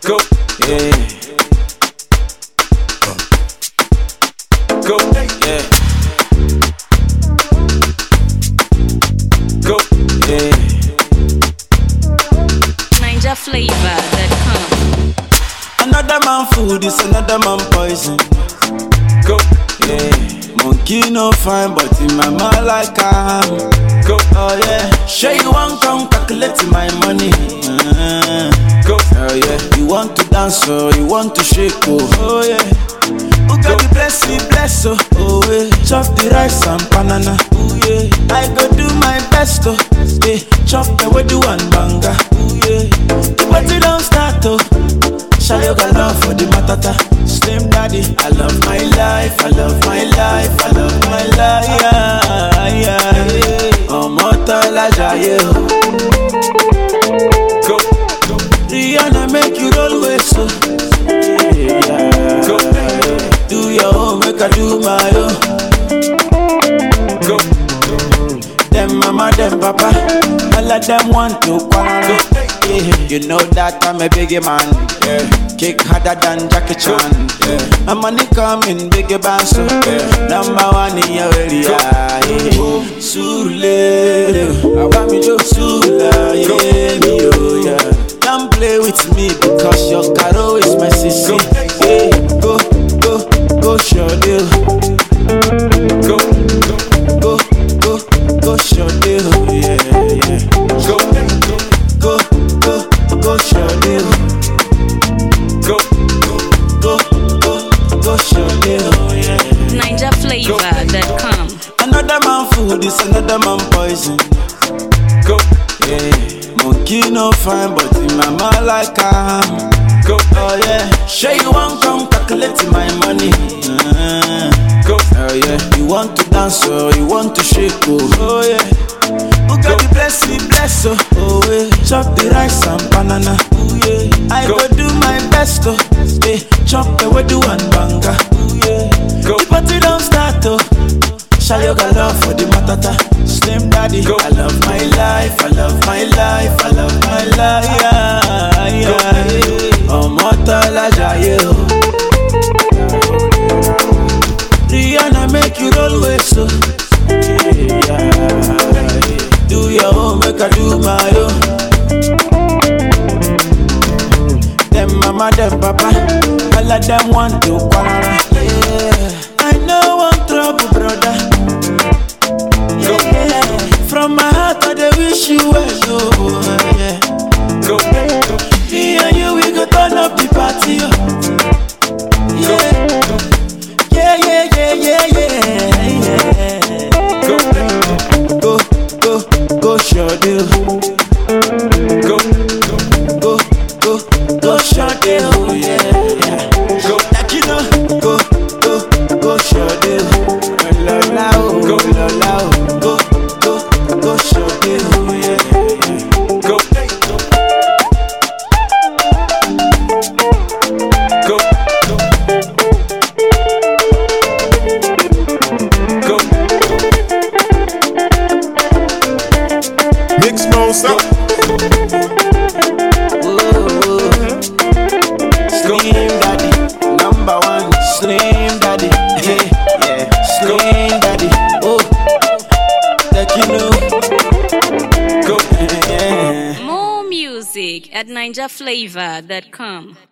Go, yeah. Go, yeah. Go, yeah. NinjaFlavor.com. Another man food is another man poison. Go, Yeah, monkey no fine, but in my mind like I am. go, Oh yeah, sure you want come calculate my money. go, Oh yeah, you want to dance or you want to shake oh yeah. Who got the blessing, bless oh yeah. Chop the rice and banana. Oh yeah, I go do my best oh yeah. Chop the way do one banga. Oh yeah, the party don't start oh. Shall you got love for the matata? Slim daddy, I love my life, I love my life, I love my life. Yeah, yeah. Oh, mortal Ajaye. go, Rihanna make you roll with so. Yeah. go, Do your own, make I do my own. go, Them mama, them papa, all of them want to quarrel. Yeah. You know that I'm a biggie man. yeah, Kick harder than Jackie Chan. yeah. My money coming biggie band so number one in your area. Yeah. Sule, I want me to Sula, yeah, me oh yeah. Don't play with me because your caro is my sissy. Yeah. Go, go, go, show deal. Go, Go, show deal. Yeah, yeah. go, Go, show deal. go, Go, show deal. Yeah. NinjaFlavor.com. Another man food is another man poison. go, Yeah, monkey no fine, but in my mind like I am. go, Oh yeah, sure you want come calculate my money. go, Oh yeah, you want to dance or you want to shake oh yeah. Who got the blessing, bless oh yeah. Chop the rice and banana. Oh yeah, I go do my best oh yeah. Chop the way do one banga. Oh yeah, Go. the party don't start oh. Shall you got love for the matata? Slim daddy, Go. I love my life, I love my life, I love my life. Yeah, yeah. Oh, mortal Ajaye. Rihanna make you roll with so. Yeah. Do your own, make I do my own. Them mama, them papa, all of them want to quarrel. Yeah. I know one trouble, brother. Yeah. From my heart, I dey wish you well, oh yeah. go, Me and you, we go turn up the party, oh. Yeah. Go, show deal. Go, show deal. Yeah. go, Like you know, go, show deal. Lola, oh, Go. Lola, oh. Go, show deal. Yeah. go, go, go, Mix Mouse up. Slim Daddy, number one. Slim Daddy, yeah. Slim Daddy, oh, like you know. go. Yeah. More music at NinjaFlavor.com.